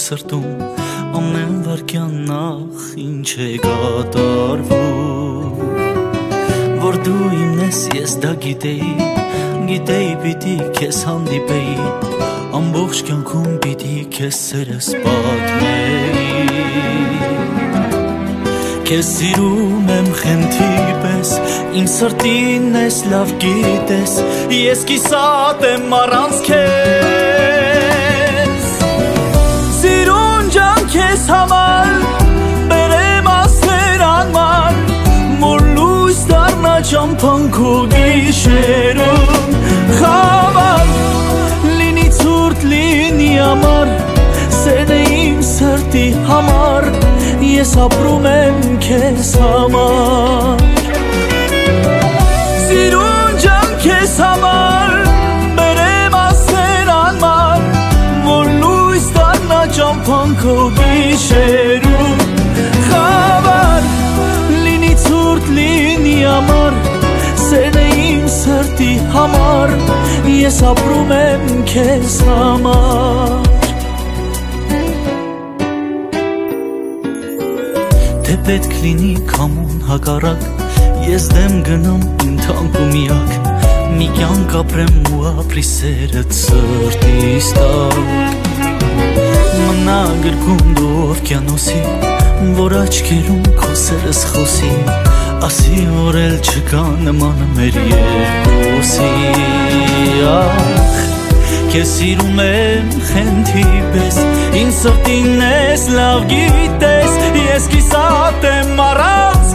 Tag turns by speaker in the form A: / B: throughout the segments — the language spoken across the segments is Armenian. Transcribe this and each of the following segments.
A: սրտում ամեն վարքյան նախ ինչ է կատարվում Որ դու իմն ես ես դա գիտեի պիտի քեզ հանդիպեի Ամբողջ կյանքում պիտի քեզ սերս պատմեի Քեզ սիրում եմ խենթի պես Իմ սրտին ես լավ գիտես Ես կիսատ եմ առանց քեզ Սիրուն ջան քեզ համար Բերեմ ասեր անման Որ լույս դառնա ճամփան քո գիշերում Խավար լինի ցուրտ լինի ամառ Սերն է իմ սրտի համար Ես ապրում եմ քեզ համար Սիրուն ջան քեզ համար Բերեմ ասեր անման Որ լույս դառնա ճամփան քո գիշերում Խավար լինի ցուրտ լինի ամառ Սերն է իմ սրտի համար Ես ապրում եմ քեզ համար Թե պետք լինի քամուն հակառակ Ես դեմ գնամ իմ թանկ ու միակ Մի կյանք ապրեմ ու ապրի սերդ սրտիս տակ Մնա գրկում դու օվկիանոսի Որ աչքերում քո սերս խոսի Ասի որ էլ չկա նմանը մեր երկուսի Ախ Քեզ սիրում եմ խենթի պես Իմ սրտին ես լավ գիտես Ես կիսատ եմ առանց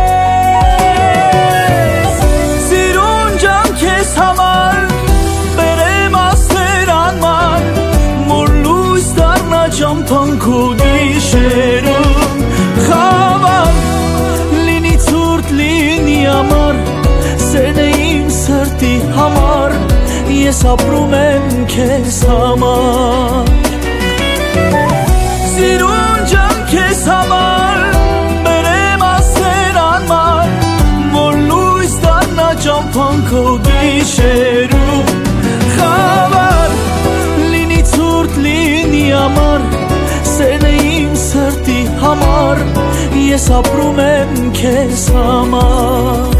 A: քեզ Սիրուն ջան քեզ համար Բերեմ ասեր անման Որ լույս դառնա ճամփան քո գիշերում Խավար լինի ցուրտ լինի ամառ Սերն է իմ սրտի համար Ես ապրում եմ քեզ համար Սիրուն ջան քեզ համար Բերեմ ասեր անման Որ լույս դառնա ճամփան քո գիշերում Խավար լինի ցուրտ լինի ամառ Սերն է իմ սրտի համար Ես ապրում եմ քեզ համար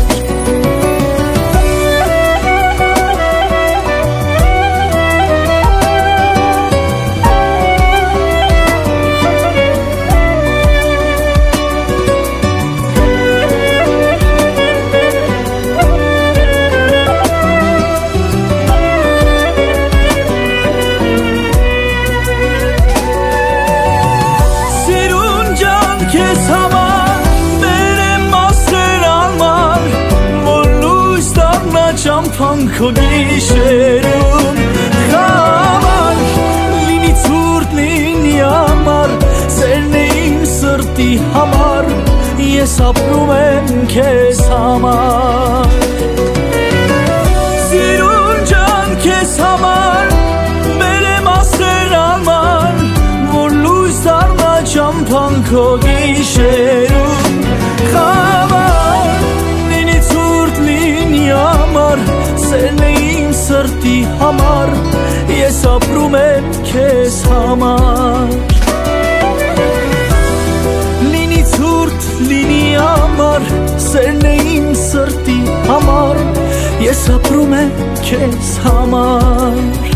A: Ճամփան քո գիշերում Խավար լինի ցուրտ լինի ամառ Սերն է իմ սրտի համար Ես ապրում եմ քեզ համար Սիրուն ջան քեզ համար Բերեմ ասեր անման Որ լույս դառնա ճամփան քո գիշերում Խավար լինի ցուրտ լինի ամառ Սերն է իմ սրտի համար Ես ապրում եմ քեզ համար Լինի ցուրտ լինի ամառ Սերն է իմ սրտի համար Ես ապրում եմ քեզ համար